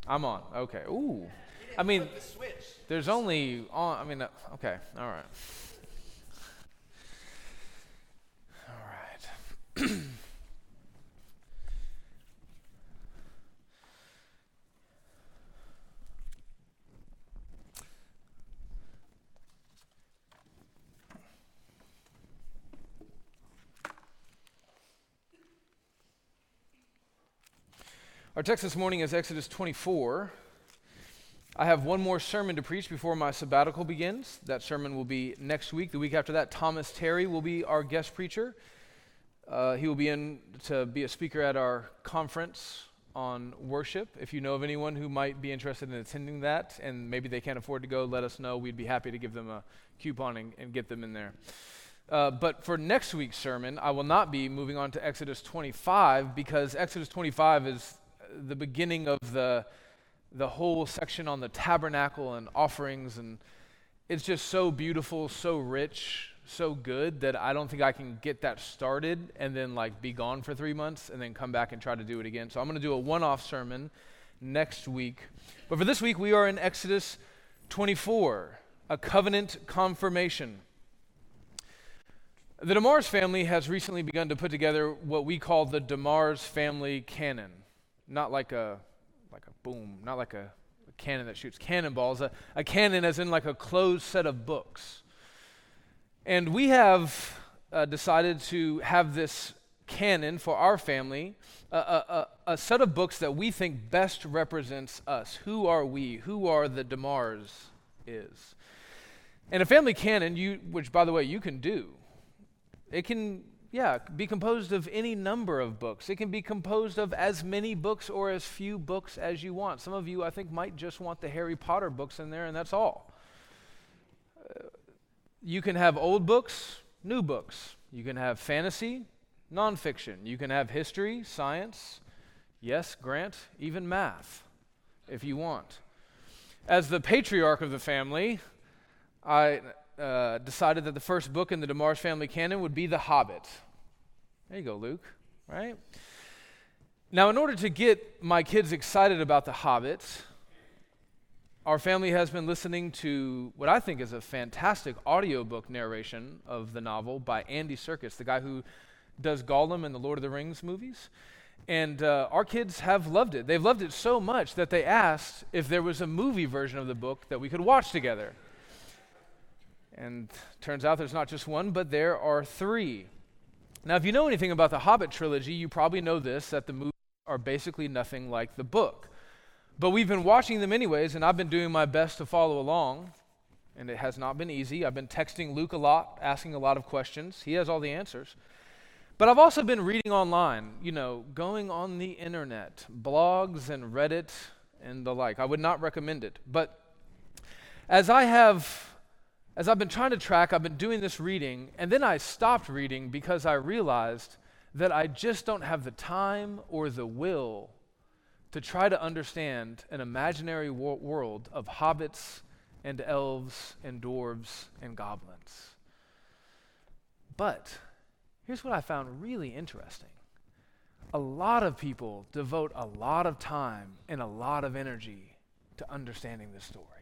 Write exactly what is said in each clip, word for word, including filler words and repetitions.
I'm on. Okay. Ooh. I mean, there's only on. I mean, uh, okay. All right. All right. Our text this morning is Exodus twenty-four. I have one more sermon to preach before my sabbatical begins. That sermon will be next week. The week after that, Thomas Terry will be our guest preacher. Uh, he will be in to be a speaker at our conference on worship. If you know of anyone who might be interested in attending that and maybe they can't afford to go, let us know. We'd be happy to give them a coupon and, and get them in there. Uh, but for next week's sermon, I will not be moving on to Exodus twenty-five because Exodus twenty-five is the beginning of the the whole section on the tabernacle and offerings, and it's just so beautiful, so rich, so good that I don't think I can get that started and then like be gone for three months and then come back and try to do it again. So I'm going to do a one-off sermon next week. But for this week, we are in Exodus twenty-four, a covenant confirmation. The DeMars family has recently begun to put together what we call the DeMars family canon. Not like a like a boom, not like a, a cannon that shoots cannonballs, a, a canon as in like a closed set of books. And we have uh, decided to have this canon for our family, a, a, a set of books that we think best represents us. Who are we? Who are the DeMars is? And a family canon, you, which by the way you can do, it can Yeah, be composed of any number of books. It can be composed of as many books or as few books as you want. Some of you, I think, might just want the Harry Potter books in there, and that's all. Uh, you can have old books, new books. You can have fantasy, nonfiction. You can have history, science, yes, Grant, even math, if you want. As the patriarch of the family, I... Uh, decided that the first book in the DeMars family canon would be The Hobbit. There you go, Luke, right? Now, in order to get my kids excited about The Hobbit, our family has been listening to what I think is a fantastic audiobook narration of the novel by Andy Serkis, the guy who does Gollum in the Lord of the Rings movies. And uh, our kids have loved it. They've loved it so much that they asked if there was a movie version of the book that we could watch together. And turns out there's not just one, but there are three. Now, if you know anything about the Hobbit trilogy, you probably know this, that the movies are basically nothing like the book. But we've been watching them anyways, and I've been doing my best to follow along, and it has not been easy. I've been texting Luke a lot, asking a lot of questions. He has all the answers. But I've also been reading online, you know, going on the internet, blogs and Reddit and the like. I would not recommend it. But as I have... As I've been trying to track, I've been doing this reading, and then I stopped reading because I realized that I just don't have the time or the will to try to understand an imaginary wor- world of hobbits and elves and dwarves and goblins. But here's what I found really interesting. A lot of people devote a lot of time and a lot of energy to understanding this story.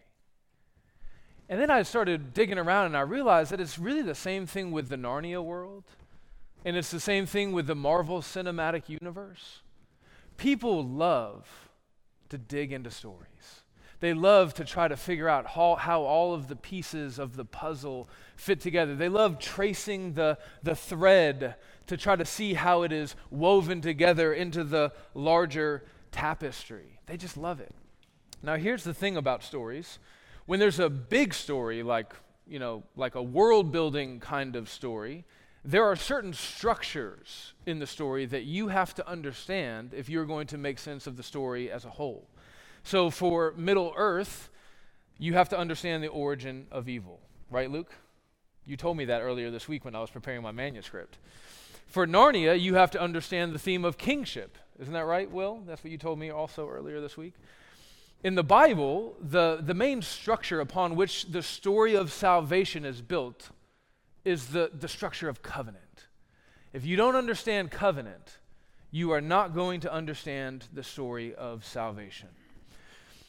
And then I started digging around and I realized that it's really the same thing with the Narnia world, and it's the same thing with the Marvel Cinematic Universe. People love to dig into stories. They love to try to figure out how, how all of the pieces of the puzzle fit together. They love tracing the, the thread to try to see how it is woven together into the larger tapestry. They just love it. Now, here's the thing about stories. When there's a big story, like, you know, like a world-building kind of story, there are certain structures in the story that you have to understand if you're going to make sense of the story as a whole. So for Middle-earth, you have to understand the origin of evil. Right, Luke? You told me that earlier this week when I was preparing my manuscript. For Narnia, you have to understand the theme of kingship. Isn't that right, Will? That's what you told me also earlier this week. In the Bible, the, the main structure upon which the story of salvation is built is the, the structure of covenant. If you don't understand covenant, you are not going to understand the story of salvation.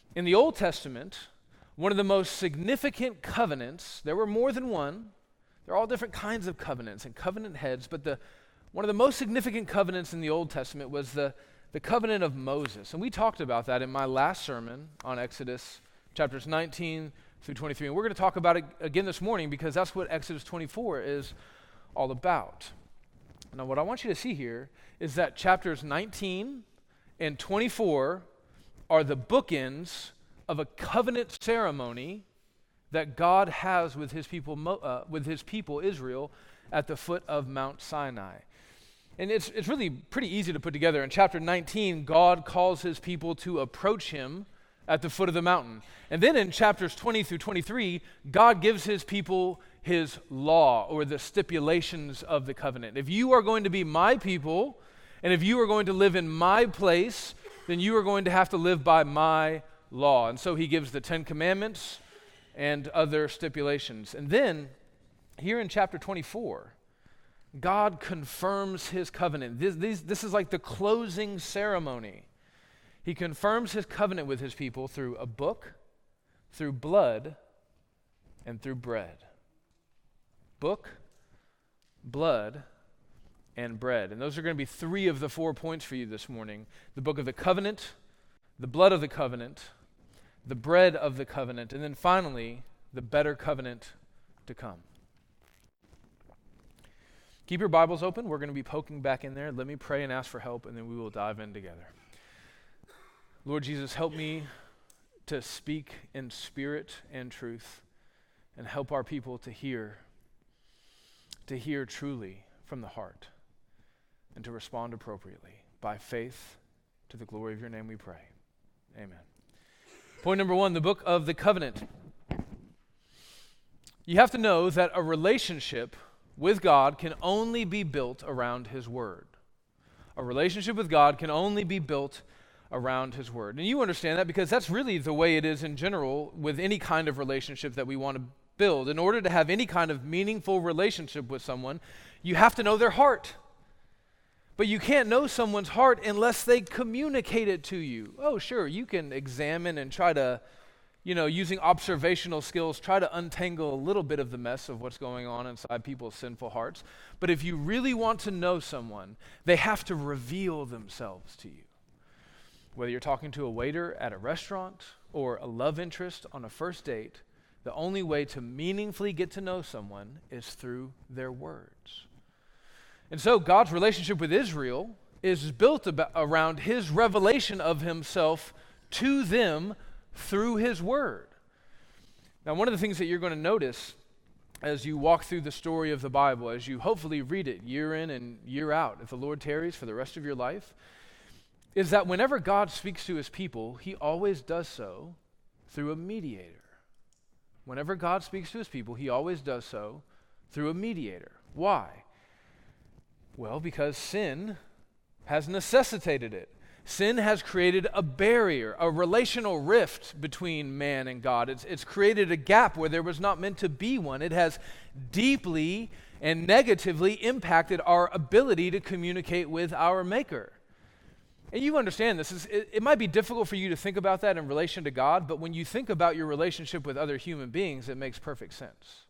In the Old Testament, one of the most significant covenants, there were more than one, there are all different kinds of covenants and covenant heads, but the one of the most significant covenants in the Old Testament was the, the covenant of Moses. And we talked about that in my last sermon on Exodus chapters nineteen through twenty-three. And we're going to talk about it again this morning because that's what Exodus twenty-four is all about. Now, what I want you to see here is that chapters nineteen and twenty-four are the bookends of a covenant ceremony that God has with his people, uh, with his people Israel at the foot of Mount Sinai. And it's it's really pretty easy to put together. In chapter nineteen, God calls his people to approach him at the foot of the mountain. And then in chapters twenty through twenty-three, God gives his people his law or the stipulations of the covenant. If you are going to be my people, and if you are going to live in my place, then you are going to have to live by my law. And so he gives the Ten Commandments and other stipulations. And then here in chapter twenty-four, God confirms his covenant. This, this, this is like the closing ceremony. He confirms his covenant with his people through a book, through blood, and through bread. Book, blood, and bread. And those are going to be three of the four points for you this morning. The book of the covenant, the blood of the covenant, the bread of the covenant, and then finally, the better covenant to come. Keep your Bibles open. We're going to be poking back in there. Let me pray and ask for help, and then we will dive in together. Lord Jesus, help me to speak in spirit and truth, and help our people to hear, to hear truly from the heart, and to respond appropriately. By faith, to the glory of your name we pray. Amen. Point number one, the book of the covenant. You have to know that a relationship with God can only be built around his word. A relationship with God can only be built around his word. And you understand that because that's really the way it is in general with any kind of relationship that we want to build. In order to have any kind of meaningful relationship with someone, you have to know their heart. But you can't know someone's heart unless they communicate it to you. Oh, sure, you can examine and try to, you know, using observational skills, try to untangle a little bit of the mess of what's going on inside people's sinful hearts. But if you really want to know someone, they have to reveal themselves to you. Whether you're talking to a waiter at a restaurant or a love interest on a first date, the only way to meaningfully get to know someone is through their words. And so God's relationship with Israel is built about, around his revelation of himself to them through his word. Now, one of the things that you're going to notice as you walk through the story of the Bible, as you hopefully read it year in and year out, if the Lord tarries for the rest of your life, is that whenever God speaks to his people, he always does so through a mediator. Whenever God speaks to his people, he always does so through a mediator. Why? Well, because sin has necessitated it. Sin has created a barrier, a relational rift between man and God. It's, it's created a gap where there was not meant to be one. It has deeply and negatively impacted our ability to communicate with our Maker. And you understand this. Is, it, it might be difficult for you to think about that in relation to God, but when you think about your relationship with other human beings, it makes perfect sense.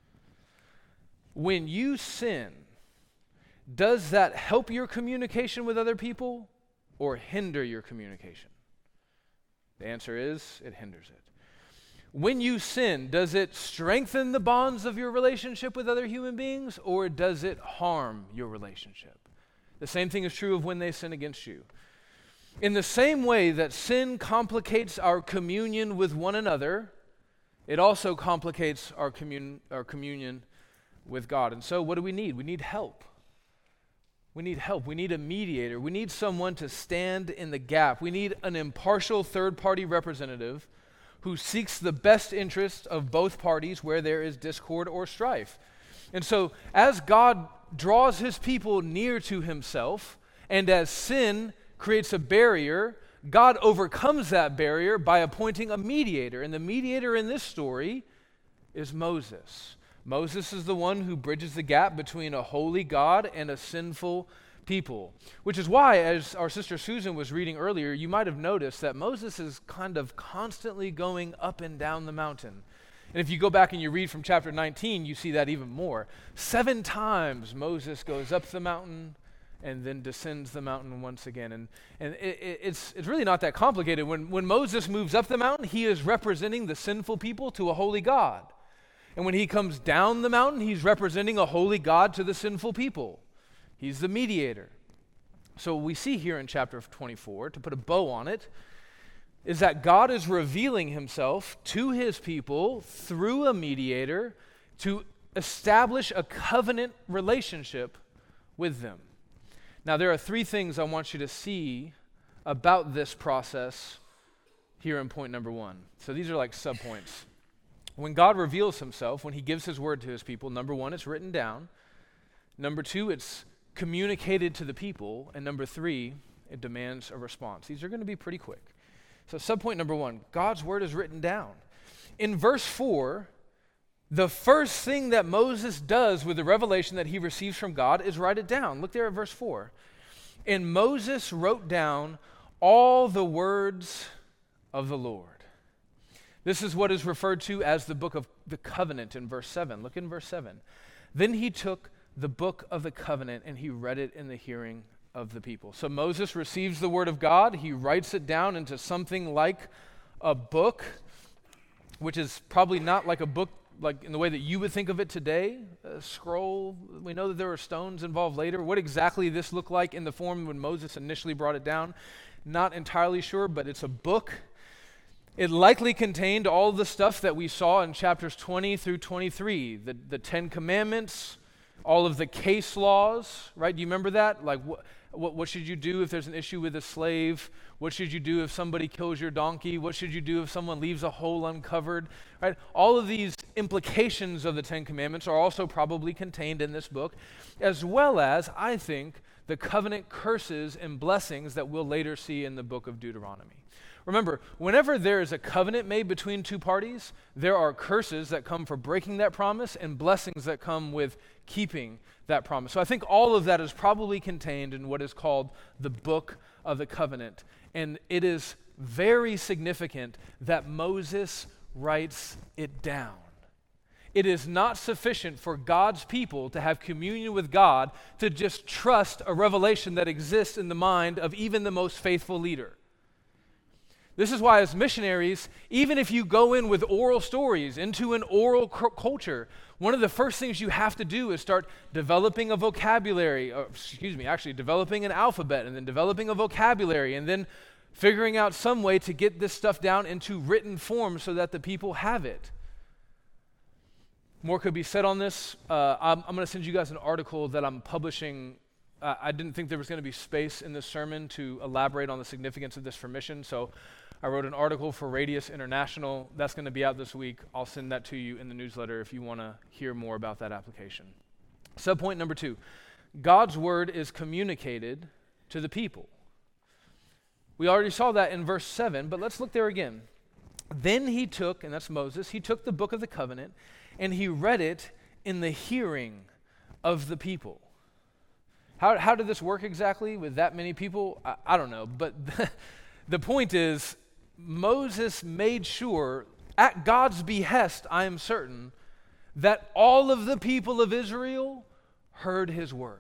When you sin, does that help your communication with other people or hinder your communication? The answer is, it hinders it. When you sin, does it strengthen the bonds of your relationship with other human beings, or does it harm your relationship? The same thing is true of when they sin against you. In the same way that sin complicates our communion with one another, it also complicates our, commun- our communion with God. And so what do we need? We need help. We need help. We need a mediator. We need someone to stand in the gap. We need an impartial third-party representative who seeks the best interest of both parties where there is discord or strife. And so as God draws his people near to himself, and as sin creates a barrier, God overcomes that barrier by appointing a mediator. And the mediator in this story is Moses. Moses is the one who bridges the gap between a holy God and a sinful people. Which is why, as our sister Susan was reading earlier, you might have noticed that Moses is kind of constantly going up and down the mountain. And if you go back and you read from chapter nineteen, you see that even more. Seven times Moses goes up the mountain and then descends the mountain once again. And, and it, it, it's, it's really not that complicated. When, when Moses moves up the mountain, he is representing the sinful people to a holy God. And when he comes down the mountain, he's representing a holy God to the sinful people. He's the mediator. So what we see here in chapter twenty-four, to put a bow on it, is that God is revealing himself to his people through a mediator to establish a covenant relationship with them. Now, there are three things I want you to see about this process here in point number one. So these are like subpoints. When God reveals himself, when he gives his word to his people, number one, it's written down. Number two, it's communicated to the people. And number three, it demands a response. These are going to be pretty quick. So subpoint number one, God's word is written down. In verse four, the first thing that Moses does with the revelation that he receives from God is write it down. Look there at verse four. And Moses wrote down all the words of the Lord. This is what is referred to as the book of the covenant in verse seven. Look in verse seven. Then he took the book of the covenant and he read it in the hearing of the people. So Moses receives the word of God. He writes it down into something like a book, which is probably not like a book like in the way that you would think of it today, a scroll. We know that there were stones involved later. What exactly this looked like in the form when Moses initially brought it down, not entirely sure, but it's a book. It likely contained all the stuff that we saw in chapters twenty through twenty-three, the, the Ten Commandments, all of the case laws, right? Do you remember that? Like what, what, what should you do if there's an issue with a slave? What should you do if somebody kills your donkey? What should you do if someone leaves a hole uncovered? Right? All of these implications of the Ten Commandments are also probably contained in this book, as well as, I think, the covenant curses and blessings that we'll later see in the book of Deuteronomy. Remember, whenever there is a covenant made between two parties, there are curses that come for breaking that promise and blessings that come with keeping that promise. So I think all of that is probably contained in what is called the book of the covenant. And it is very significant that Moses writes it down. It is not sufficient for God's people to have communion with God to just trust a revelation that exists in the mind of even the most faithful leader. This is why as missionaries, even if you go in with oral stories into an oral c- culture, one of the first things you have to do is start developing a vocabulary, or, excuse me, actually developing an alphabet and then developing a vocabulary and then figuring out some way to get this stuff down into written form so that the people have it. More could be said on this. Uh, I'm, I'm going to send you guys an article that I'm publishing. Uh, I didn't think there was going to be space in this sermon to elaborate on the significance of this for mission, so I wrote an article for Radius International. That's going to be out this week. I'll send that to you in the newsletter if you want to hear more about that application. Subpoint number two, God's word is communicated to the people. We already saw that in verse seven, but let's look there again. Then he took, and that's Moses, he took the book of the covenant and he read it in the hearing of the people. How, how did this work exactly with that many people? I, I don't know, but the, the point is, Moses made sure, at God's behest, I am certain, that all of the people of Israel heard his word.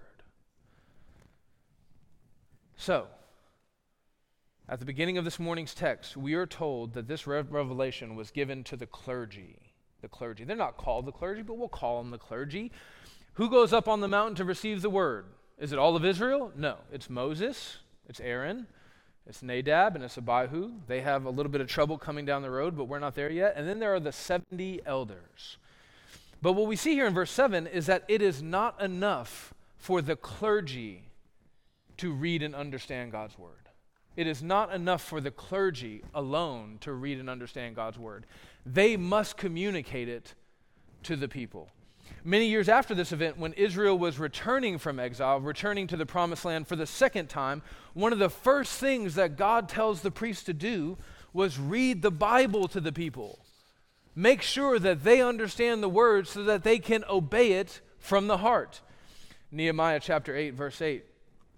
So, at the beginning of this morning's text, we are told that this rev- revelation was given to the clergy. The clergy. They're not called the clergy, but we'll call them the clergy. Who goes up on the mountain to receive the word? Is it all of Israel? No. It's Moses, it's Aaron, it's Nadab, and it's Abihu. They have a little bit of trouble coming down the road, but we're not there yet. And then there are the seventy elders. But what we see here in verse seven is that it is not enough for the clergy to read and understand God's word. It is not enough for the clergy alone to read and understand God's word. They must communicate it to the people. Many years after this event, when Israel was returning from exile, returning to the promised land for the second time, one of the first things that God tells the priests to do was read the Bible to the people. Make sure that they understand the word so that they can obey it from the heart. Nehemiah chapter eight, verse eight.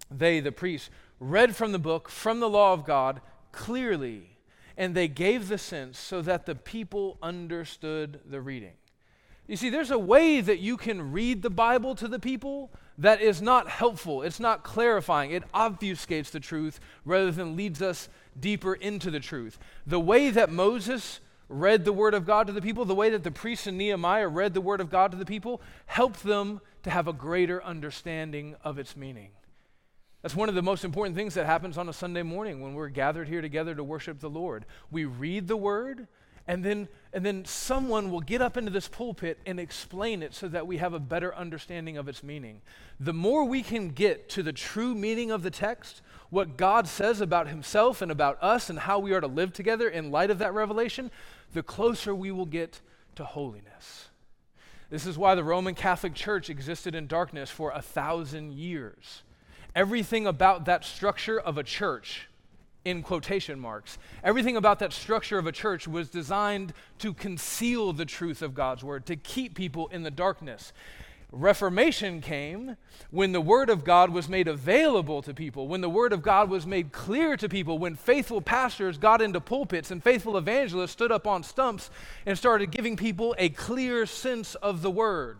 They, the priests, read from the book, from the law of God, clearly, and they gave the sense so that the people understood the reading. You see, there's a way that you can read the Bible to the people that is not helpful. It's not clarifying. It obfuscates the truth rather than leads us deeper into the truth. The way that Moses read the word of God to the people, the way that the priests in Nehemiah read the word of God to the people, helped them to have a greater understanding of its meaning. That's one of the most important things that happens on a Sunday morning when we're gathered here together to worship the Lord. We read the word, and then, and then someone will get up into this pulpit and explain it so that we have a better understanding of its meaning. The more we can get to the true meaning of the text, what God says about himself and about us and how we are to live together in light of that revelation, the closer we will get to holiness. This is why the Roman Catholic Church existed in darkness for a thousand years. Everything about that structure of a church, in quotation marks, everything about that structure of a church was designed to conceal the truth of God's word, to keep people in the darkness. Reformation came when the word of God was made available to people, when the word of God was made clear to people, when faithful pastors got into pulpits and faithful evangelists stood up on stumps and started giving people a clear sense of the word.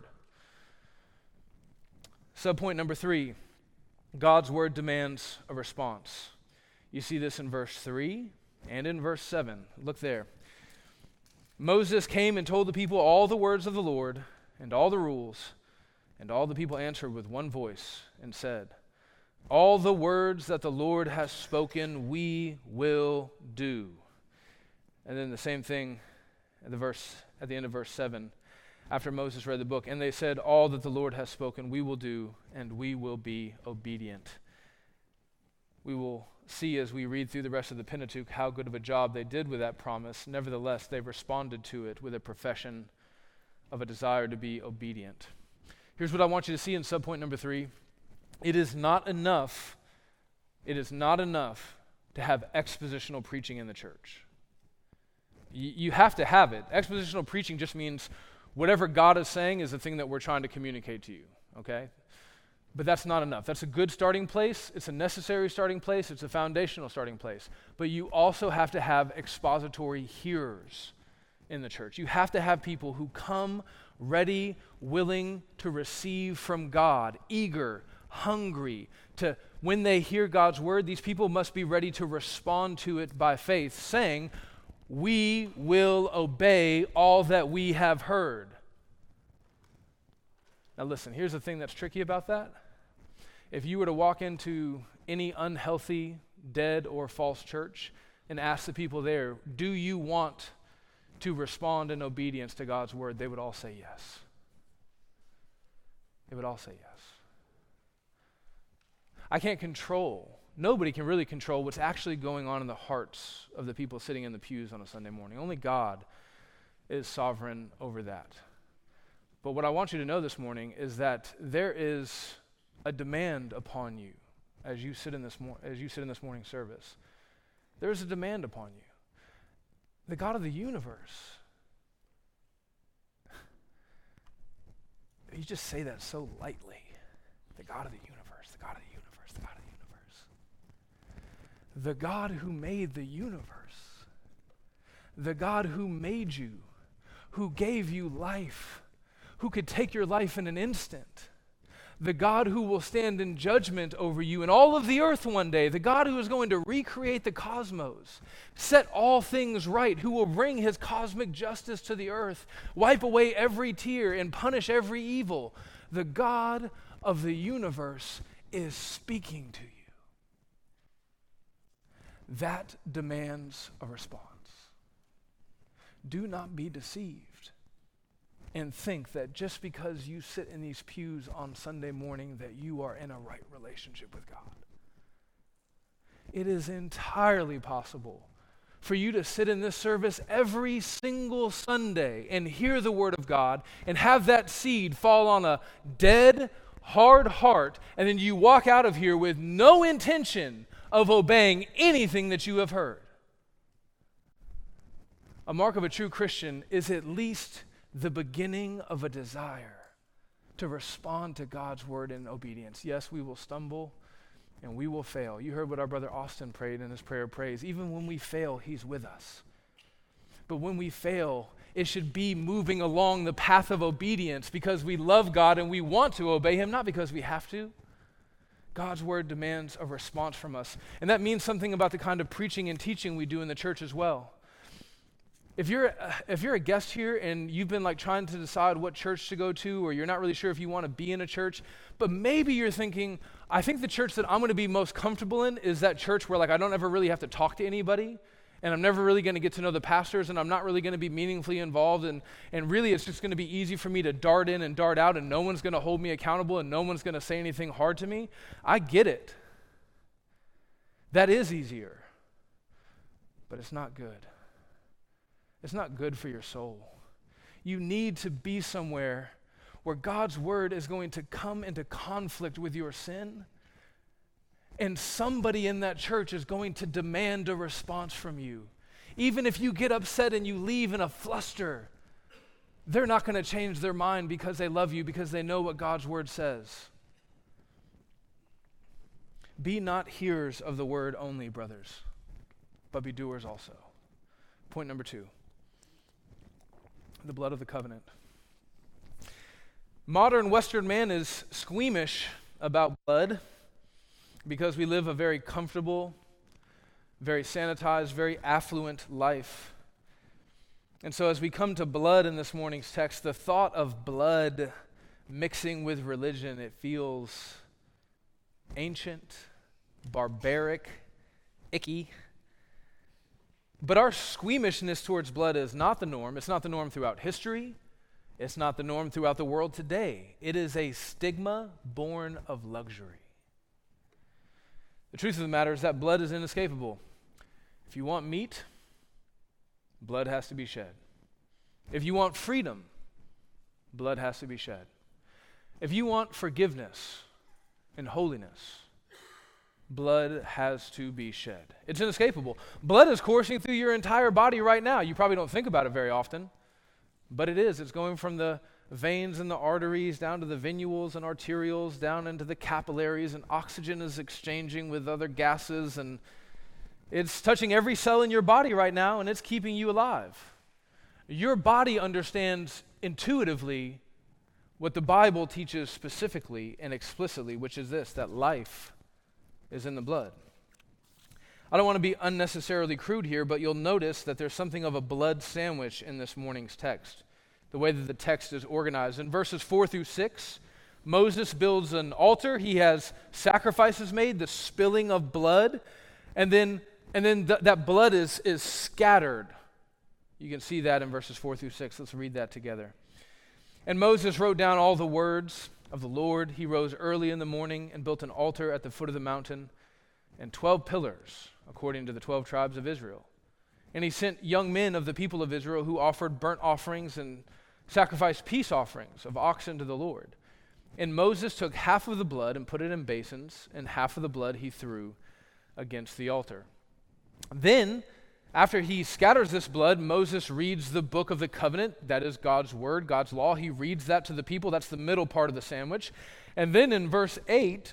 Subpoint number three, God's word demands a response. You see this in verse three and in verse seven. Look there. Moses came and told the people all the words of the Lord and all the rules. And all the people answered with one voice and said, all the words that the Lord has spoken, we will do. And then the same thing at the verse at the end of verse seven, after Moses read the book, and they said, all that the Lord has spoken, we will do, and we will be obedient. We will see as we read through the rest of the Pentateuch how good of a job they did with that promise. Nevertheless, they responded to it with a profession of a desire to be obedient. Here's what I want you to see in subpoint number three. It is not enough, it is not enough to have expositional preaching in the church. Y- you have to have it. Expositional preaching just means whatever God is saying is the thing that we're trying to communicate to you, okay? But that's not enough. That's a good starting place. It's a necessary starting place. It's a foundational starting place. But you also have to have expository hearers in the church. You have to have people who come ready, willing to receive from God, eager, hungry, to, when they hear God's word, these people must be ready to respond to it by faith, saying, we will obey all that we have heard. Now listen, here's the thing that's tricky about that. If you were to walk into any unhealthy, dead, or false church and ask the people there, do you want to respond in obedience to God's word, they would all say yes. They would all say yes. I can't control, nobody can really control what's actually going on in the hearts of the people sitting in the pews on a Sunday morning. Only God is sovereign over that. But what I want you to know this morning is that there is a demand upon you as you sit in this mor- as you sit in this morning service. There is a demand upon you. The God of the universe. You just say that so lightly. The God of the universe, the God of the universe, the God of the universe. The God who made the universe. The God who made you, who gave you life, who could take your life in an instant. The God who will stand in judgment over you and all of the earth one day, the God who is going to recreate the cosmos, set all things right, who will bring his cosmic justice to the earth, wipe away every tear and punish every evil. The God of the universe is speaking to you. That demands a response. Do not be deceived and think that just because you sit in these pews on Sunday morning that you are in a right relationship with God. It is entirely possible for you to sit in this service every single Sunday and hear the word of God and have that seed fall on a dead, hard heart, and then you walk out of here with no intention of obeying anything that you have heard. A mark of a true Christian is at least the beginning of a desire to respond to God's word in obedience. Yes, we will stumble. and we will fail. You heard what our brother Austin prayed in his prayer of praise. Even when we fail, he's with us. But when we fail, it should be moving along the path of obedience because we love God and we want to obey him, not because we have to. God's word demands a response from us. And that means something about the kind of preaching and teaching we do in the church as well. If you're, uh, if you're a guest here and you've been like trying to decide what church to go to, or you're not really sure if you want to be in a church, but maybe you're thinking, I think the church that I'm going to be most comfortable in is that church where like I don't ever really have to talk to anybody, and I'm never really going to get to know the pastors, and I'm not really going to be meaningfully involved, and, and really it's just going to be easy for me to dart in and dart out, and no one's going to hold me accountable, and no one's going to say anything hard to me. I get it. That is easier, but it's not good. It's not good for your soul. You need to be somewhere where God's word is going to come into conflict with your sin, and somebody in that church is going to demand a response from you. Even if you get upset and you leave in a fluster, they're not going to change their mind because they love you, because they know what God's word says. Be not hearers of the word only, brothers, but be doers also. Point number two. The blood of the covenant. Modern Western man is squeamish about blood because we live a very comfortable, very sanitized, very affluent life. And so as we come to blood in this morning's text, the thought of blood mixing with religion, it feels ancient, barbaric, icky. But our squeamishness towards blood is not the norm. It's not the norm throughout history. It's not the norm throughout the world today. It is a stigma born of luxury. The truth of the matter is that blood is inescapable. If you want meat, blood has to be shed. If you want freedom, blood has to be shed. If you want forgiveness and holiness, blood has to be shed. It's inescapable. Blood is coursing through your entire body right now. You probably don't think about it very often, but it is. It's going from the veins and the arteries down to the venules and arterioles, down into the capillaries, and oxygen is exchanging with other gases, and it's touching every cell in your body right now, and it's keeping you alive. Your body understands intuitively what the Bible teaches specifically and explicitly, which is this, that life is in the blood. I don't want to be unnecessarily crude here, but you'll notice that there's something of a blood sandwich in this morning's text, the way that the text is organized. In verses four through six, Moses builds an altar. He has sacrifices made, the spilling of blood, and then and then th- that blood is, is scattered. You can see that in verses four through six. Let's read that together. And Moses wrote down all the words of the Lord. He rose early in the morning and built an altar at the foot of the mountain and twelve pillars, according to the twelve tribes of Israel. And he sent young men of the people of Israel who offered burnt offerings and sacrificed peace offerings of oxen to the Lord. And Moses took half of the blood and put it in basins, and half of the blood he threw against the altar. Then, after he scatters this blood, Moses reads the book of the covenant, that is God's word, God's law. He reads that to the people. That's the middle part of the sandwich. And then in verse eight,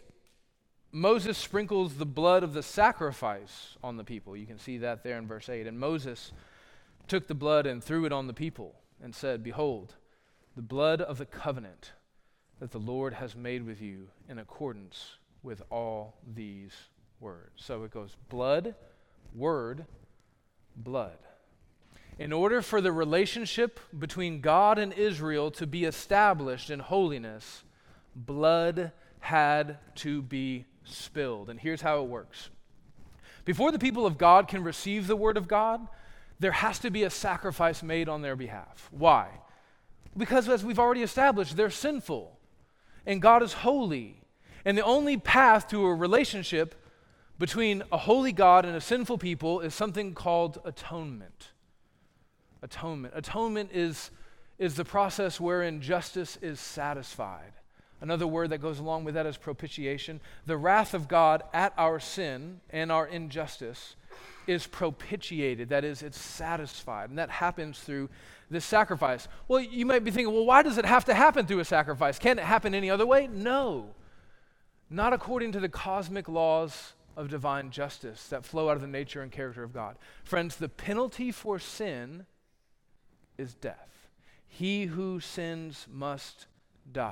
Moses sprinkles the blood of the sacrifice on the people. You can see that there in verse eight. And Moses took the blood and threw it on the people and said, "Behold, the blood of the covenant that the Lord has made with you in accordance with all these words." So it goes blood, word, blood. In order for the relationship between God and Israel to be established in holiness, blood had to be spilled. And here's how it works. Before the people of God can receive the word of God, there has to be a sacrifice made on their behalf. Why? Because as we've already established, they're sinful and God is holy. And the only path to a relationship between a holy God and a sinful people is something called atonement. Atonement. Atonement is, is the process wherein justice is satisfied. Another word that goes along with that is propitiation. The wrath of God at our sin and our injustice is propitiated. That is, it's satisfied. And that happens through this sacrifice. Well, you might be thinking, well, why does it have to happen through a sacrifice? Can't it happen any other way? No. not according to the cosmic laws of divine justice that flow out of the nature and character of God. Friends, the penalty for sin is death. He who sins must die.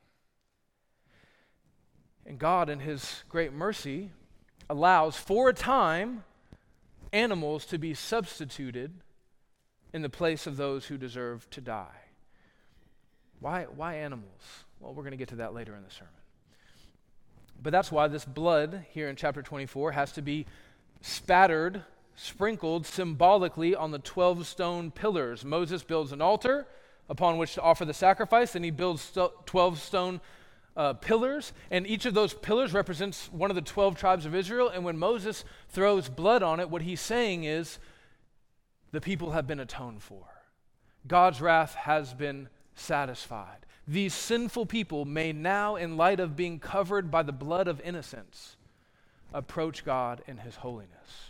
And God, in his great mercy, allows for a time animals to be substituted in the place of those who deserve to die. Why, why animals? Well, we're going to get to that later in the sermon. But that's why this blood here in chapter twenty-four has to be spattered, sprinkled symbolically on the twelve stone pillars. Moses builds an altar upon which to offer the sacrifice, and he builds st- twelve stone uh, pillars, and each of those pillars represents one of the twelve tribes of Israel, and when Moses throws blood on it, what he's saying is, the people have been atoned for. God's wrath has been satisfied. These sinful people may now, in light of being covered by the blood of innocence, approach God in his holiness.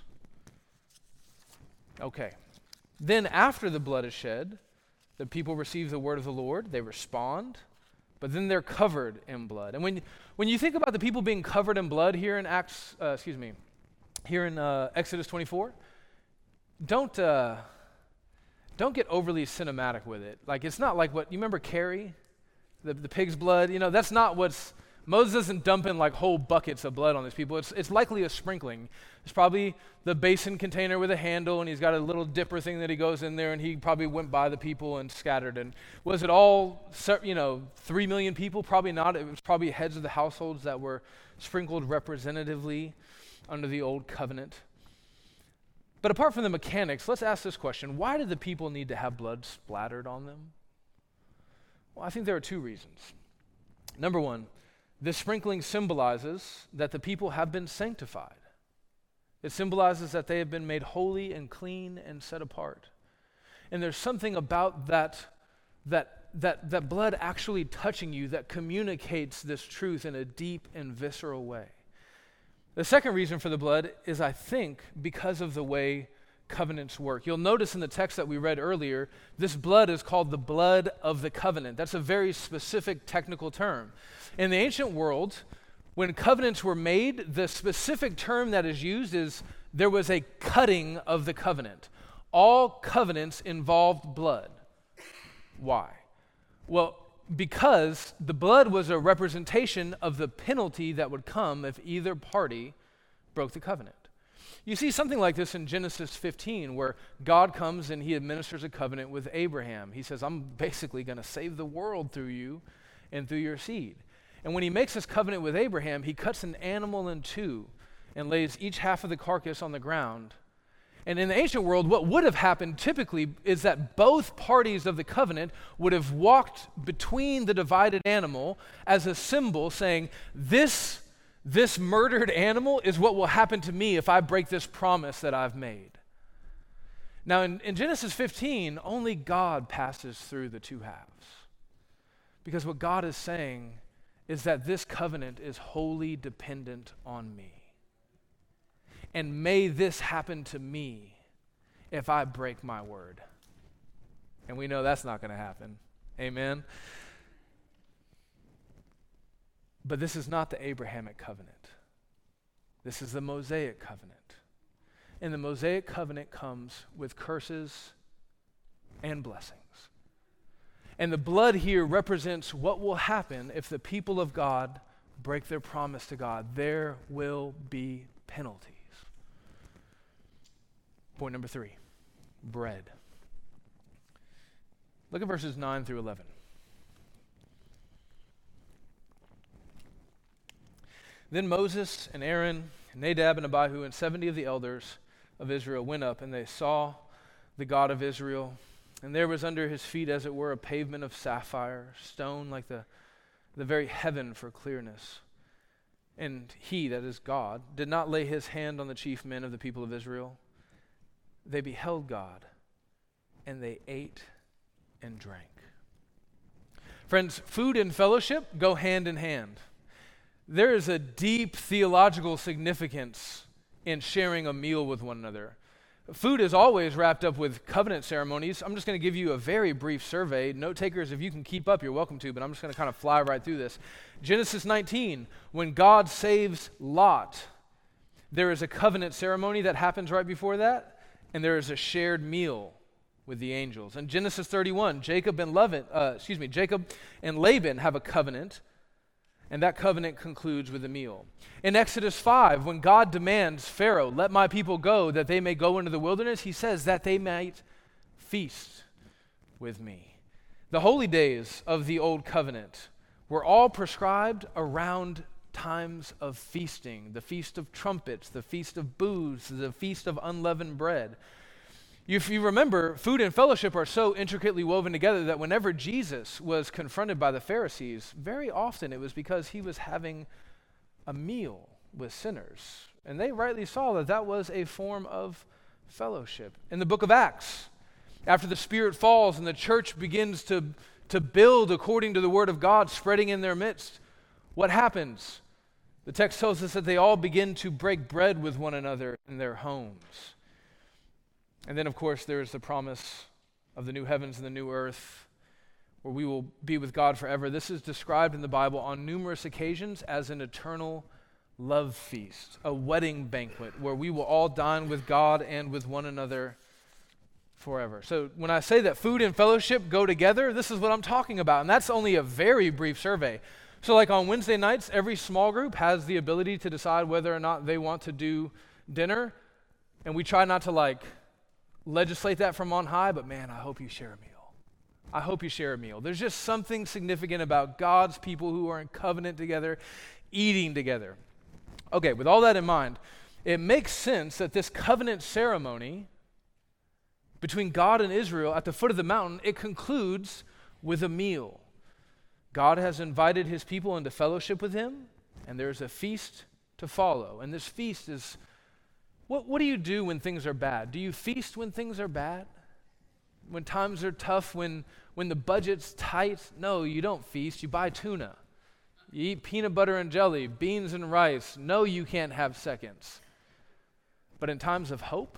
Okay. Then after the blood is shed, the people receive the word of the Lord, they respond, but then they're covered in blood. And when, when you think about the people being covered in blood here in Acts, uh, excuse me, here in uh, Exodus twenty-four, don't uh, don't get overly cinematic with it. Like, it's not like what, you remember Carrie? The, the pig's blood, you know, that's not what's, Moses isn't dumping like whole buckets of blood on these people. It's it's likely a sprinkling. It's probably the basin container with a handle, and he's got a little dipper thing that he goes in there, and he probably went by the people and scattered. And was it all, you know, three million people? Probably not. It was probably heads of the households that were sprinkled representatively under the old covenant. But apart from the mechanics, let's ask this question. Why did the people need to have blood splattered on them? Well, I think there are two reasons. Number one, this sprinkling symbolizes that the people have been sanctified. It symbolizes that they have been made holy and clean and set apart. And there's something about that, that, that, that blood actually touching you that communicates this truth in a deep and visceral way. The second reason for the blood is, I think, because of the way covenants work. You'll notice in the text that we read earlier, this blood is called the blood of the covenant. That's a very specific technical term. In the ancient world, when covenants were made, the specific term that is used is there was a cutting of the covenant. All covenants involved blood. Why? Well, because the blood was a representation of the penalty that would come if either party broke the covenant. You see something like this in Genesis fifteen, where God comes and he administers a covenant with Abraham. He says, I'm basically going to save the world through you and through your seed. And when he makes this covenant with Abraham, he cuts an animal in two and lays each half of the carcass on the ground. And in the ancient world, what would have happened typically is that both parties of the covenant would have walked between the divided animal as a symbol saying, this This murdered animal is what will happen to me if I break this promise that I've made. Now, in, in Genesis fifteen, only God passes through the two halves. Because what God is saying is that this covenant is wholly dependent on me. And may this happen to me if I break my word. And we know that's not going to happen. Amen? But this is not the Abrahamic covenant. This is the Mosaic covenant. And the Mosaic covenant comes with curses and blessings. And the blood here represents what will happen if the people of God break their promise to God. There will be penalties. Point number three, bread. Look at verses nine through eleven. Then Moses and Aaron, and Nadab and Abihu, and seventy of the elders of Israel went up, and they saw the God of Israel. And there was under his feet, as it were, a pavement of sapphire, stone like the, the very heaven for clearness. And he, that is God, did not lay his hand on the chief men of the people of Israel. They beheld God, and they ate and drank. Friends, food and fellowship go hand in hand. There is a deep theological significance in sharing a meal with one another. Food is always wrapped up with covenant ceremonies. I'm just going to give you a very brief survey. Note takers, if you can keep up, you're welcome to, but I'm just going to kind of fly right through this. Genesis nineteen, when God saves Lot, there is a covenant ceremony that happens right before that, and there is a shared meal with the angels. In Genesis thirty-one, Jacob and Laban, uh, excuse me, Jacob and Laban have a covenant, and that covenant concludes with a meal. In Exodus five, when God demands Pharaoh, let my people go that they may go into the wilderness, he says that they might feast with me. The holy days of the old covenant were all prescribed around times of feasting, the feast of trumpets, the feast of booths, the feast of unleavened bread. If you remember, food and fellowship are so intricately woven together that whenever Jesus was confronted by the Pharisees, very often it was because he was having a meal with sinners. And they rightly saw that that was a form of fellowship. In the book of Acts, after the Spirit falls and the church begins to, to build according to the word of God, spreading in their midst, what happens? The text tells us that they all begin to break bread with one another in their homes. And then, of course, there is the promise of the new heavens and the new earth where we will be with God forever. This is described in the Bible on numerous occasions as an eternal love feast, a wedding banquet where we will all dine with God and with one another forever. So when I say that food and fellowship go together, this is what I'm talking about. And that's only a very brief survey. So like on Wednesday nights, every small group has the ability to decide whether or not they want to do dinner. And we try not to like legislate that from on high, but man, I hope you share a meal. I hope you share a meal. There's just something significant about God's people who are in covenant together, eating together. Okay, with all that in mind, it makes sense that this covenant ceremony between God and Israel at the foot of the mountain, it concludes with a meal. God has invited his people into fellowship with him, and there's a feast to follow. And this feast is, what, what do you do when things are bad? Do you feast when things are bad? When times are tough, when, when the budget's tight? No, you don't feast, you buy tuna. You eat peanut butter and jelly, beans and rice. No, you can't have seconds. But in times of hope,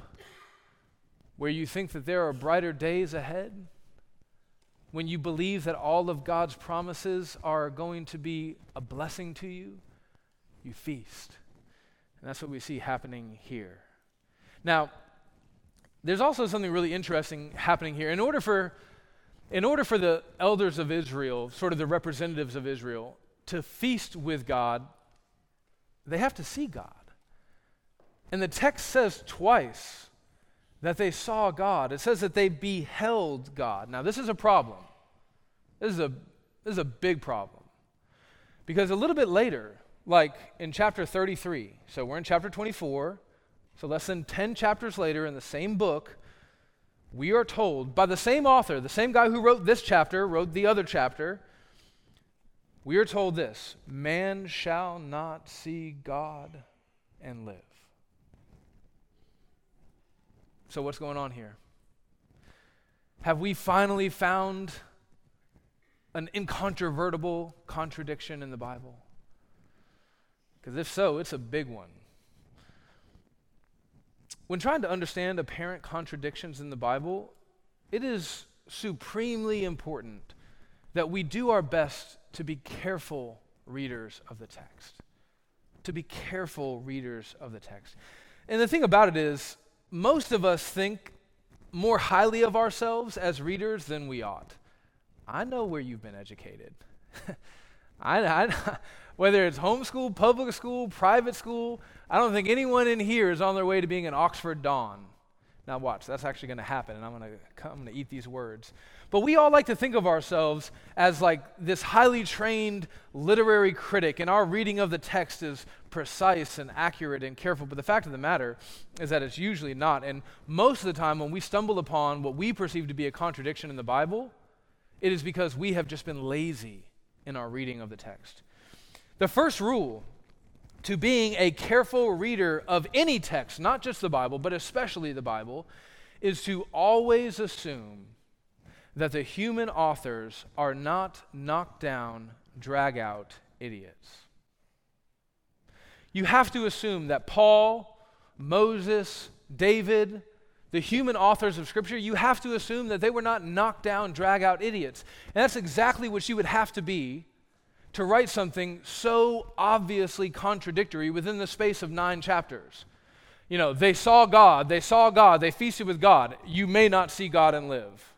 where you think that there are brighter days ahead, when you believe that all of God's promises are going to be a blessing to you, you feast. And that's what we see happening here. Now, there's also something really interesting happening here. In order for, in order for the elders of Israel, sort of the representatives of Israel, to feast with God, they have to see God. And the text says twice that they saw God. It says that they beheld God. Now, this is a problem. This is a, this is a big problem. Because a little bit later, like in chapter thirty-three, so we're in chapter twenty-four, so less than ten chapters later in the same book, we are told by the same author, the same guy who wrote this chapter, wrote the other chapter, we are told this: man shall not see God and live. So what's going on here? Have we finally found an incontrovertible contradiction in the Bible? Because if so, it's a big one. When trying to understand apparent contradictions in the Bible, it is supremely important that we do our best to be careful readers of the text. To be careful readers of the text. And the thing about it is, most of us think more highly of ourselves as readers than we ought. I know where you've been educated. I, I, whether it's homeschool, public school, private school, I don't think anyone in here is on their way to being an Oxford Don. Now watch, that's actually going to happen, and I'm going to I'm going to eat these words. But we all like to think of ourselves as like this highly trained literary critic, and our reading of the text is precise and accurate and careful. But the fact of the matter is that it's usually not. And most of the time when we stumble upon what we perceive to be a contradiction in the Bible, it is because we have just been lazy in our reading of the text. The first rule to being a careful reader of any text, not just the Bible, but especially the Bible, is to always assume that the human authors are not knocked down, drag out idiots. You have to assume that Paul, Moses, David, the human authors of Scripture, you have to assume that they were not knocked down, drag out idiots. And that's exactly what you would have to be to write something so obviously contradictory within the space of nine chapters. You know, they saw God, they saw God, they feasted with God. You may not see God and live.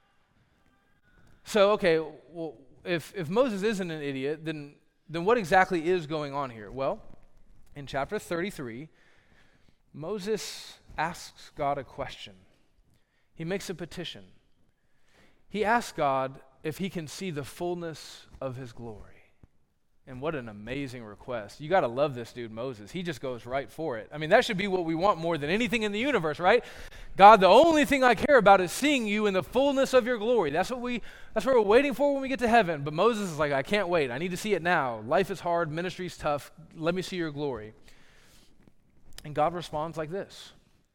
So, okay, well, if, if Moses isn't an idiot, then, then what exactly is going on here? Well, in chapter thirty-three, Moses asks God a question. He makes a petition. He asks God if he can see the fullness of his glory. And what an amazing request. You got to love this dude, Moses. He just goes right for it. I mean, that should be what we want more than anything in the universe, right? God, the only thing I care about is seeing you in the fullness of your glory. That's what we that's what we're waiting for when we get to heaven. But Moses is like, I can't wait. I need to see it now. Life is hard, ministry's tough. Let me see your glory. And God responds like this.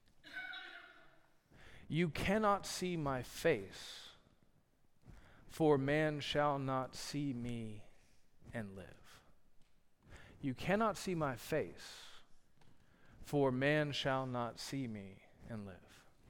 You cannot see my face, for man shall not see me and live. You cannot see my face, for man shall not see me and live.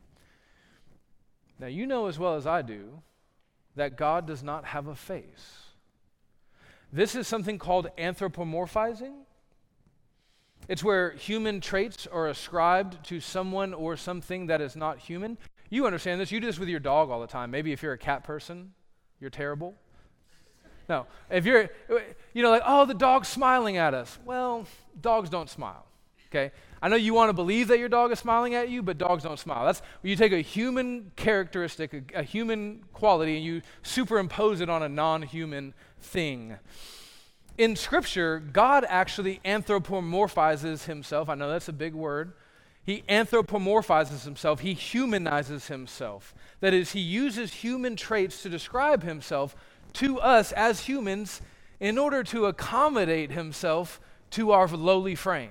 Now, you know as well as I do that God does not have a face. This is something called anthropomorphizing. It's where human traits are ascribed to someone or something that is not human. You understand this. You do this with your dog all the time. Maybe if you're a cat person, you're terrible. No, if you're, you know, like, oh, the dog's smiling at us. Well, dogs don't smile, okay? I know you want to believe that your dog is smiling at you, but dogs don't smile. That's when you take a human characteristic, a, a human quality, and you superimpose it on a non-human thing. In Scripture, God actually anthropomorphizes himself. I know that's a big word. He anthropomorphizes himself. He humanizes himself. That is, he uses human traits to describe himself to us as humans in order to accommodate himself to our lowly frame.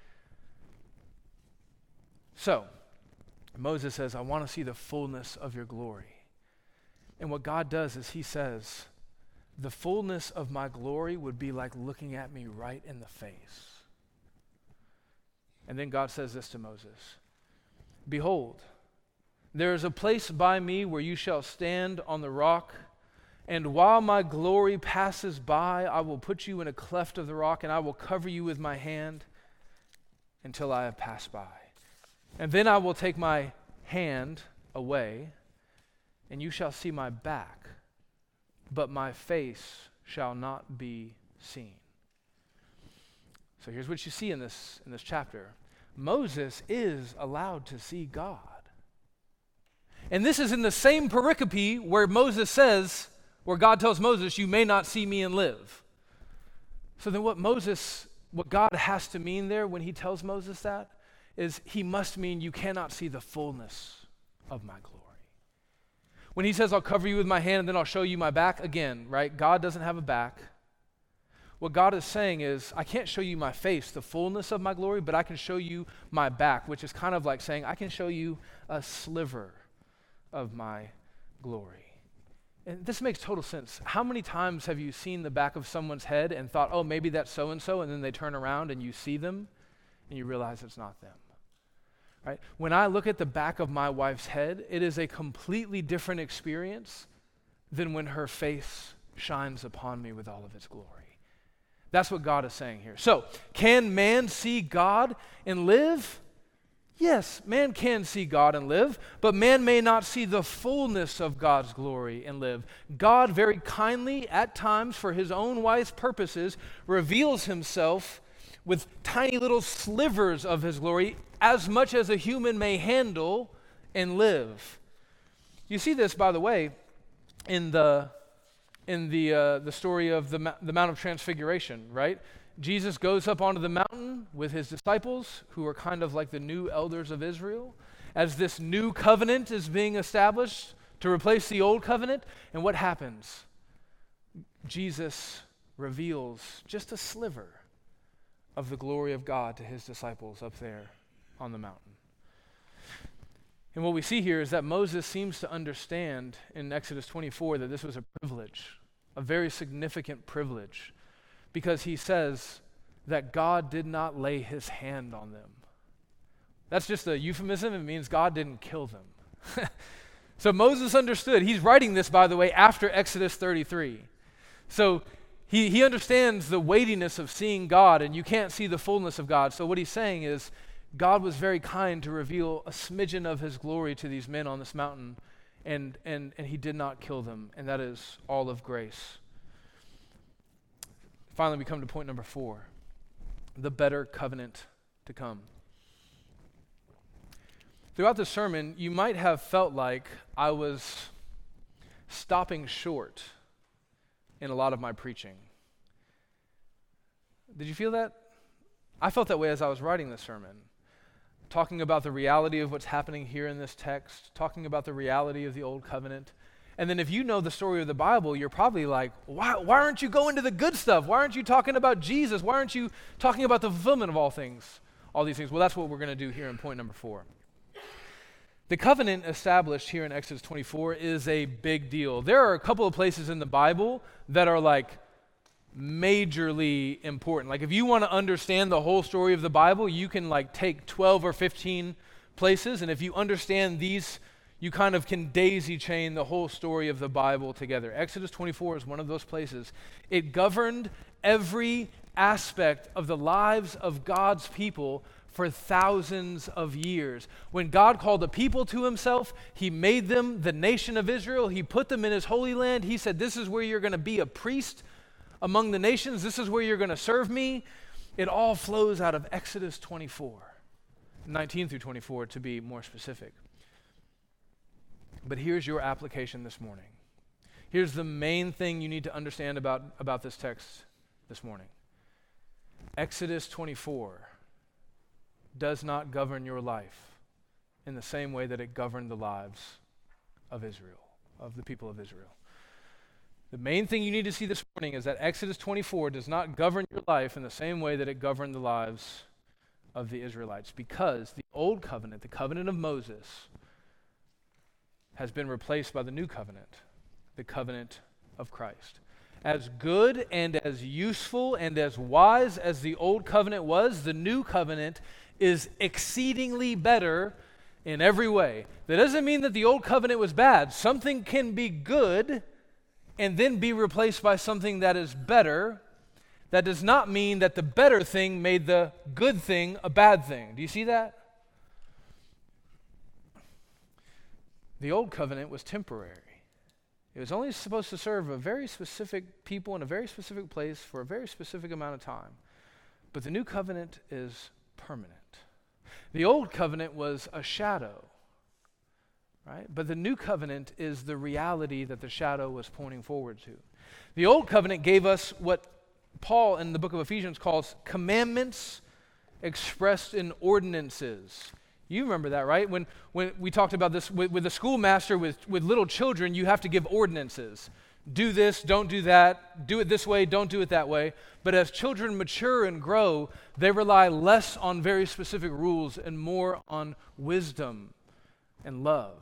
So, Moses says, I want to see the fullness of your glory. And what God does is he says, the fullness of my glory would be like looking at me right in the face. And then God says this to Moses, behold, there is a place by me where you shall stand on the rock, and while my glory passes by, I will put you in a cleft of the rock, and I will cover you with my hand until I have passed by. And then I will take my hand away, and you shall see my back, but my face shall not be seen. So here's what you see in this, in this chapter. Moses is allowed to see God. And this is in the same pericope where Moses says, where God tells Moses, you may not see me and live. So then what Moses, what God has to mean there when he tells Moses that, is he must mean you cannot see the fullness of my glory. When he says, I'll cover you with my hand and then I'll show you my back, again, right? God doesn't have a back. What God is saying is, I can't show you my face, the fullness of my glory, but I can show you my back, which is kind of like saying, I can show you a sliver of my glory. And this makes total sense. How many times have you seen the back of someone's head and thought, oh, maybe that's so-and-so, and then they turn around and you see them and you realize it's not them? Right? When I look at the back of my wife's head, it is a completely different experience than when her face shines upon me with all of its glory. That's what God is saying here. So, can man see God and live? Yes, man can see God and live, but man may not see the fullness of God's glory and live. God very kindly, at times for his own wise purposes, reveals himself with tiny little slivers of his glory, as much as a human may handle and live. You see this, by the way, in the in the uh, the story of the, the Mount of Transfiguration, right? Jesus goes up onto the mountain with his disciples, who are kind of like the new elders of Israel, as this new covenant is being established to replace the old covenant. And what happens? Jesus reveals just a sliver of the glory of God to his disciples up there on the mountain. And what we see here is that Moses seems to understand in Exodus twenty-four that this was a privilege, a very significant privilege, because he says that God did not lay his hand on them. That's just a euphemism. It means God didn't kill them. So Moses understood. He's writing this, by the way, after Exodus thirty-three. So he, he understands the weightiness of seeing God, and you can't see the fullness of God. So what he's saying is, God was very kind to reveal a smidgen of his glory to these men on this mountain, and, and, and he did not kill them, and that is all of grace. Finally, we come to point number four, the better covenant to come. Throughout the sermon, you might have felt like I was stopping short in a lot of my preaching. Did you feel that? I felt that way as I was writing this sermon, talking about the reality of what's happening here in this text, talking about the reality of the Old Covenant. And then if you know the story of the Bible, you're probably like, why, why aren't you going to the good stuff? Why aren't you talking about Jesus? Why aren't you talking about the fulfillment of all things, all these things? Well, that's what we're going to do here in point number four. The covenant established here in Exodus twenty-four is a big deal. There are a couple of places in the Bible that are like majorly important. Like if you want to understand the whole story of the Bible, you can like take twelve or fifteen places, and if you understand these, you kind of can daisy chain the whole story of the Bible together. Exodus twenty-four is one of those places. It governed every aspect of the lives of God's people for thousands of years. When God called a people to himself, he made them the nation of Israel. He put them in his holy land. He said, this is where you're going to be a priest among the nations. This is where you're going to serve me. It all flows out of Exodus twenty-four, nineteen through twenty-four to be more specific. But here's your application this morning. Here's the main thing you need to understand about, about this text this morning. Exodus twenty-four does not govern your life in the same way that it governed the lives of Israel, of the people of Israel. The main thing you need to see this morning is that Exodus twenty-four does not govern your life in the same way that it governed the lives of the Israelites, because the old covenant, the covenant of Moses, has been replaced by the new covenant, the covenant of Christ. As good and as useful and as wise as the old covenant was, the new covenant is exceedingly better in every way. That doesn't mean that the old covenant was bad. Something can be good and then be replaced by something that is better. That does not mean that the better thing made the good thing a bad thing. Do you see that? The old covenant was temporary. It was only supposed to serve a very specific people in a very specific place for a very specific amount of time. But the new covenant is permanent. The old covenant was a shadow, right? But the new covenant is the reality that the shadow was pointing forward to. The old covenant gave us what Paul in the book of Ephesians calls commandments expressed in ordinances. You remember that, right? When when we talked about this with, with a schoolmaster with, with little children, you have to give ordinances. Do this, don't do that, do it this way, don't do it that way. But as children mature and grow, they rely less on very specific rules and more on wisdom and love.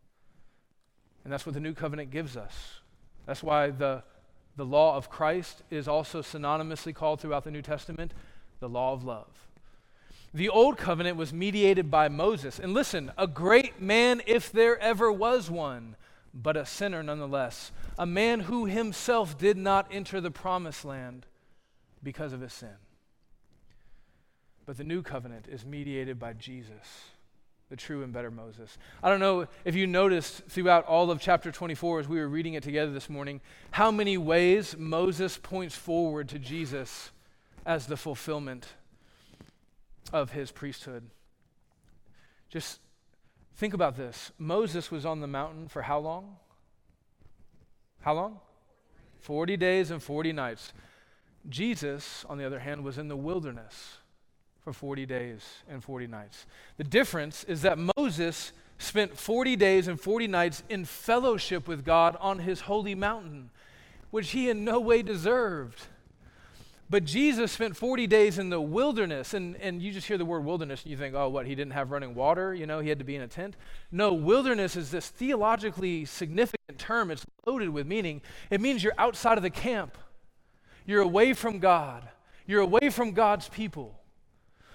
And that's what the new covenant gives us. That's why the, the law of Christ is also synonymously called throughout the New Testament the law of love. The old covenant was mediated by Moses. And listen, a great man if there ever was one, but a sinner nonetheless. A man who himself did not enter the promised land because of his sin. But the new covenant is mediated by Jesus, the true and better Moses. I don't know if you noticed throughout all of chapter twenty-four as we were reading it together this morning, how many ways Moses points forward to Jesus as the fulfillment of his priesthood. Just think about this. Moses was on the mountain for how long? How long? forty days and forty nights. Jesus, on the other hand, was in the wilderness for forty days and forty nights. The difference is that Moses spent forty days and forty nights in fellowship with God on his holy mountain, which he in no way deserved. But Jesus spent forty days in the wilderness, and, and you just hear the word wilderness and you think, oh, what, he didn't have running water? You know, he had to be in a tent? No, wilderness is this theologically significant term. It's loaded with meaning. It means you're outside of the camp. You're away from God. You're away from God's people.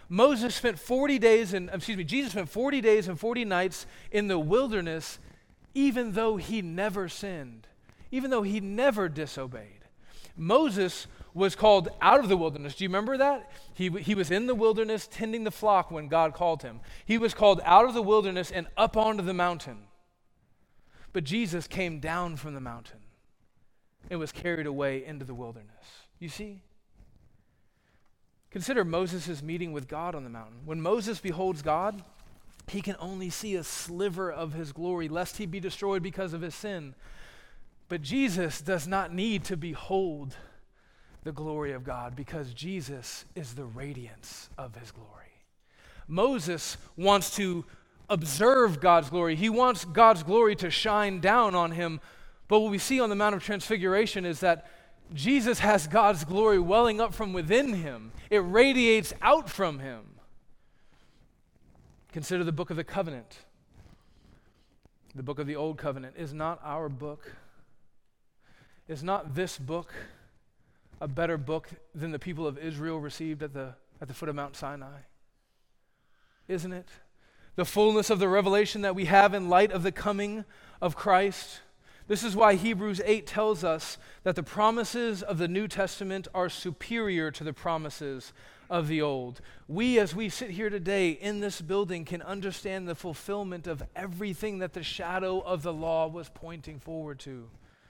Moses spent forty days, and excuse me, Jesus spent forty days and forty nights in the wilderness, even though he never sinned, even though he never disobeyed. Moses was called out of the wilderness. Do you remember that? He, he was in the wilderness tending the flock when God called him. He was called out of the wilderness and up onto the mountain. But Jesus came down from the mountain and was carried away into the wilderness. You see? Consider Moses' meeting with God on the mountain. When Moses beholds God, he can only see a sliver of his glory, lest he be destroyed because of his sin. But Jesus does not need to behold the glory of God, because Jesus is the radiance of his glory. Moses wants to observe God's glory. He wants God's glory to shine down on him. But what we see on the Mount of Transfiguration is that Jesus has God's glory welling up from within him. It radiates out from him. Consider the book of the covenant. The book of the Old Covenant is not our book. Is not this book a better book than the people of Israel received at the, at the foot of Mount Sinai? Isn't it? The fullness of the revelation that we have in light of the coming of Christ. This is why Hebrews eight tells us that the promises of the New Testament are superior to the promises of the Old. We, as we sit here today in this building, can understand the fulfillment of everything that the shadow of the law was pointing forward to.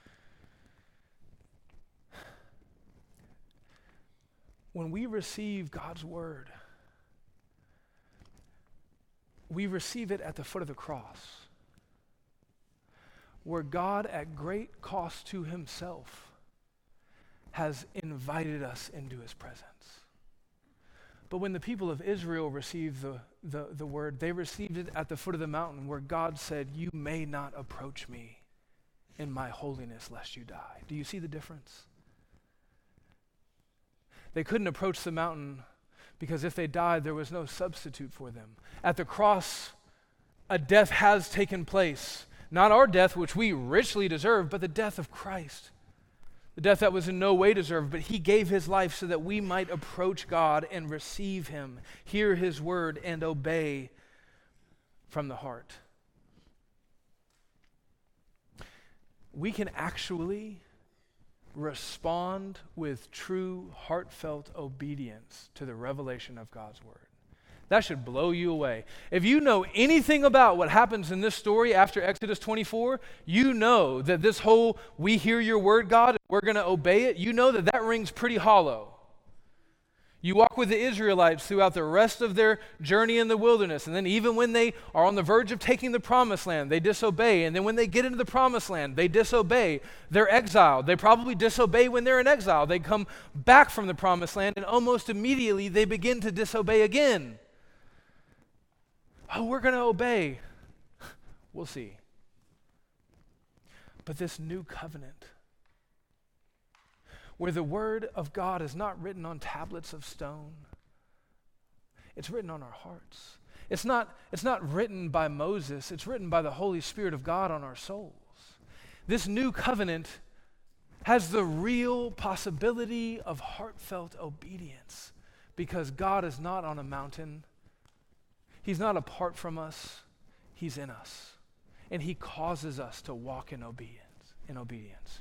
When we receive God's word, we receive it at the foot of the cross, where God, at great cost to himself, has invited us into his presence. But when the people of Israel received the, the, the word, they received it at the foot of the mountain, where God said, "You may not approach me in my holiness, lest you die." Do you see the difference? They couldn't approach the mountain because if they died, there was no substitute for them. At the cross, a death has taken place. Not our death, which we richly deserve, but the death of Christ. The death that was in no way deserved, but he gave his life so that we might approach God and receive him, hear his word, and obey from the heart. We can actually respond with true, heartfelt obedience to the revelation of God's word. That should blow you away. If you know anything about what happens in this story after Exodus twenty-four, you know that this whole, we hear your word, God, and we're going to obey it, you know that that rings pretty hollow. You walk with the Israelites throughout the rest of their journey in the wilderness, and then even when they are on the verge of taking the promised land, they disobey, and then when they get into the promised land, they disobey. They're exiled. They probably disobey when they're in exile. They come back from the promised land, and almost immediately they begin to disobey again. Oh, we're going to obey. We'll see. But this new covenant, where the word of God is not written on tablets of stone, it's written on our hearts. It's not, it's not written by Moses, it's written by the Holy Spirit of God on our souls. This new covenant has the real possibility of heartfelt obedience because God is not on a mountain. He's not apart from us. He's in us. And he causes us to walk in obedience, in obedience.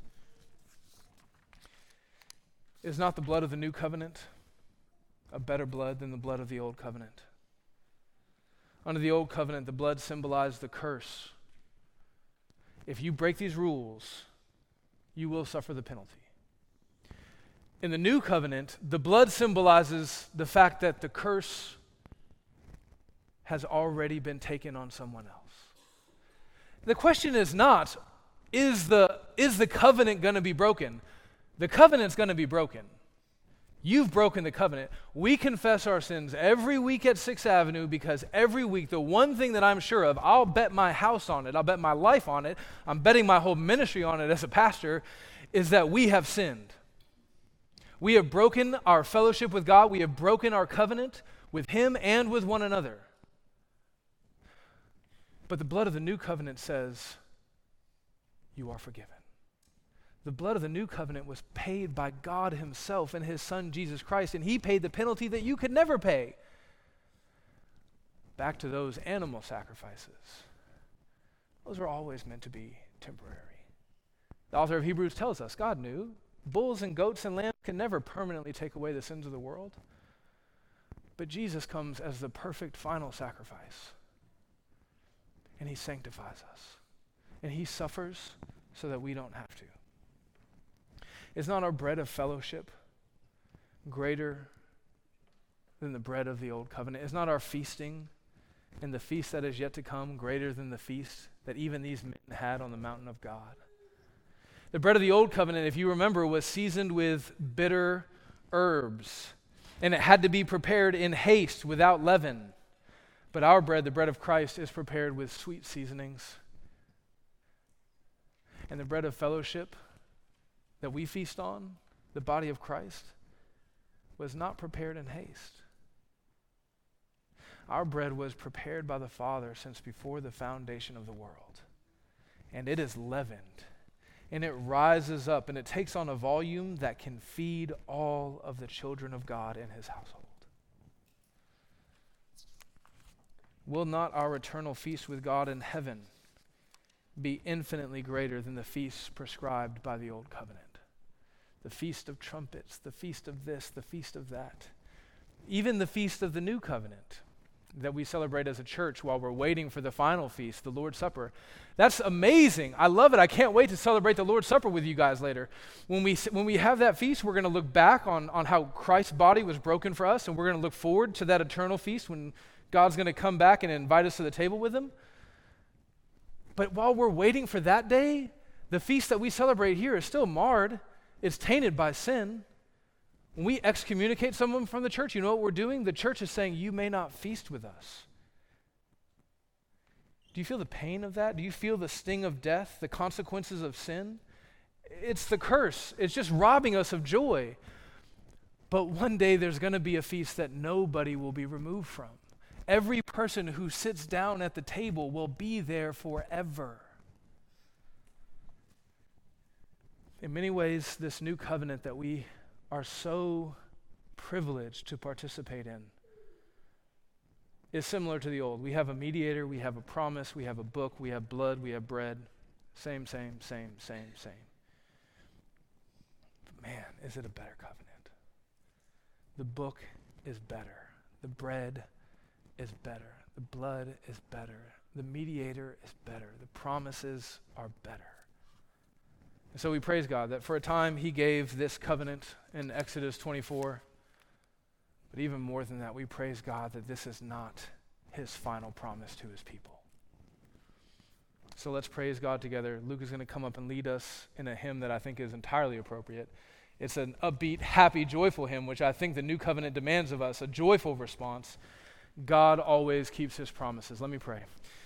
Is not the blood of the new covenant a better blood than the blood of the old covenant? Under the old covenant, the blood symbolized the curse. If you break these rules, you will suffer the penalty. In the new covenant, the blood symbolizes the fact that the curse has already been taken on someone else. The question is not, is the, is the covenant going to be broken? The covenant's going to be broken. You've broken the covenant. We confess our sins every week at Sixth Avenue because every week, the one thing that I'm sure of, I'll bet my house on it, I'll bet my life on it, I'm betting my whole ministry on it as a pastor, is that we have sinned. We have broken our fellowship with God. We have broken our covenant with him and with one another. But the blood of the new covenant says, you are forgiven. The blood of the new covenant was paid by God himself and his son Jesus Christ, and he paid the penalty that you could never pay. back to those animal sacrifices. Those were always meant to be temporary. The author of Hebrews tells us God knew bulls and goats and lambs can never permanently take away the sins of the world. But Jesus comes as the perfect final sacrifice. And he sanctifies us. And he suffers so that we don't have to. Is not our bread of fellowship greater than the bread of the old covenant? Is not our feasting and the feast that is yet to come greater than the feast that even these men had on the mountain of God? The bread of the old covenant, if you remember, was seasoned with bitter herbs, and it had to be prepared in haste without leaven. But our bread, the bread of Christ, is prepared with sweet seasonings. And the bread of fellowship that we feast on, the body of Christ, was not prepared in haste. Our bread was prepared by the Father since before the foundation of the world. And it is leavened. And it rises up and it takes on a volume that can feed all of the children of God in his household. Will not our eternal feast with God in heaven be infinitely greater than the feasts prescribed by the old covenant? The feast of trumpets, the feast of this, the feast of that. Even the feast of the new covenant that we celebrate as a church while we're waiting for the final feast, the Lord's Supper. That's amazing. I love it. I can't wait to celebrate the Lord's Supper with you guys later. When we when we have that feast, we're going to look back on, on how Christ's body was broken for us, and we're going to look forward to that eternal feast when God's going to come back and invite us to the table with him. But while we're waiting for that day, the feast that we celebrate here is still marred. It's tainted by sin. When we excommunicate someone from the church, you know what we're doing? The church is saying, you may not feast with us. Do you feel the pain of that? Do you feel the sting of death, the consequences of sin? It's the curse. It's just robbing us of joy. But one day there's going to be a feast that nobody will be removed from. Every person who sits down at the table will be there forever. In many ways, this new covenant that we are so privileged to participate in is similar to the old. We have a mediator, we have a promise, we have a book, we have blood, we have bread. Same, same, same, same, same. But man, is it a better covenant? The book is better. The bread is better. The blood is better. The mediator is better. The promises are better. And so we praise God that for a time he gave this covenant in Exodus twenty-four. But even more than that, we praise God that this is not his final promise to his people. So let's praise God together. Luke is going to come up and lead us in a hymn that I think is entirely appropriate. It's an upbeat, happy, joyful hymn, which I think the new covenant demands of us, a joyful response. God always keeps his promises. Let me pray.